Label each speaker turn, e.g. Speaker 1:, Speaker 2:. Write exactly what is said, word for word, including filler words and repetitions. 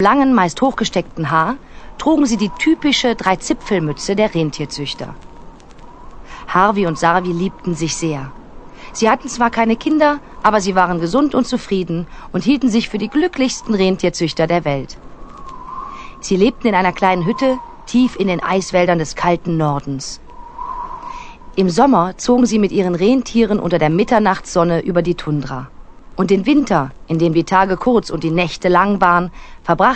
Speaker 1: langen, meist hochgesteckten Haar trugen sie die typische Dreizipfelmütze der Rentierzüchter. Harvey und Sarvi liebten sich sehr. Sie hatten zwar keine Kinder, aber sie waren gesund und zufrieden und hielten sich für die glücklichsten Rentierzüchter der Welt. Sie lebten in einer kleinen Hütte tief in den Eiswäldern des kalten Nordens. Im Sommer zogen sie mit ihren Rentieren unter der Mitternachtssonne über die Tundra. Und den Winter, in dem die Tage kurz und die Nächte lang waren, verbrachten